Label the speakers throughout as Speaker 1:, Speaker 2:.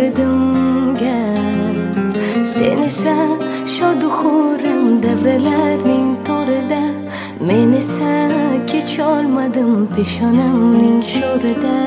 Speaker 1: dardimga. Sen esa shodu xurram davralarning to'rida, men esa kecholmadim peshonamning sho'rida.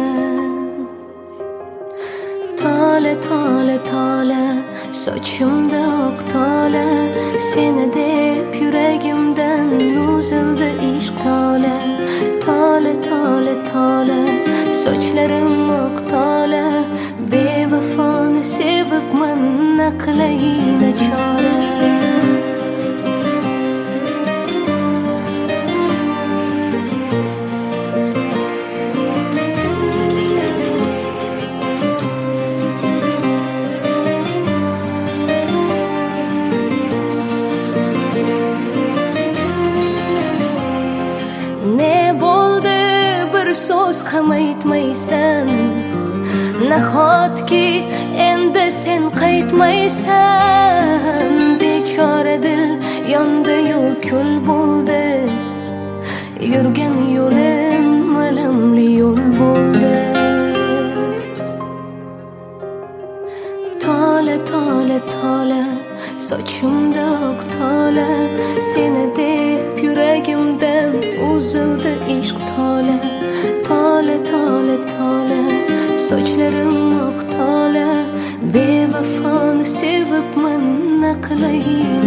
Speaker 1: Tole tole tole sochimda oq tole, seni deb yuragimdan uzildi ishq tole. Tole tole tole sochlarim oq tole, bevafoni sevibman naqlay nachora. Ne bo'ldi bir so'z ham aytmaysan, nahotki endi sen qaytmaysan. Bechora dil yondi-yu kul bo'ldi, yurgan yo'lim alamli yo'l bo'ldi. Tole tole tole sochimda oq tole, seni deb yuragimdan uzildi ishq tole. Tole tole tole sochlarim oq tole, bevafoni sevibman naqlay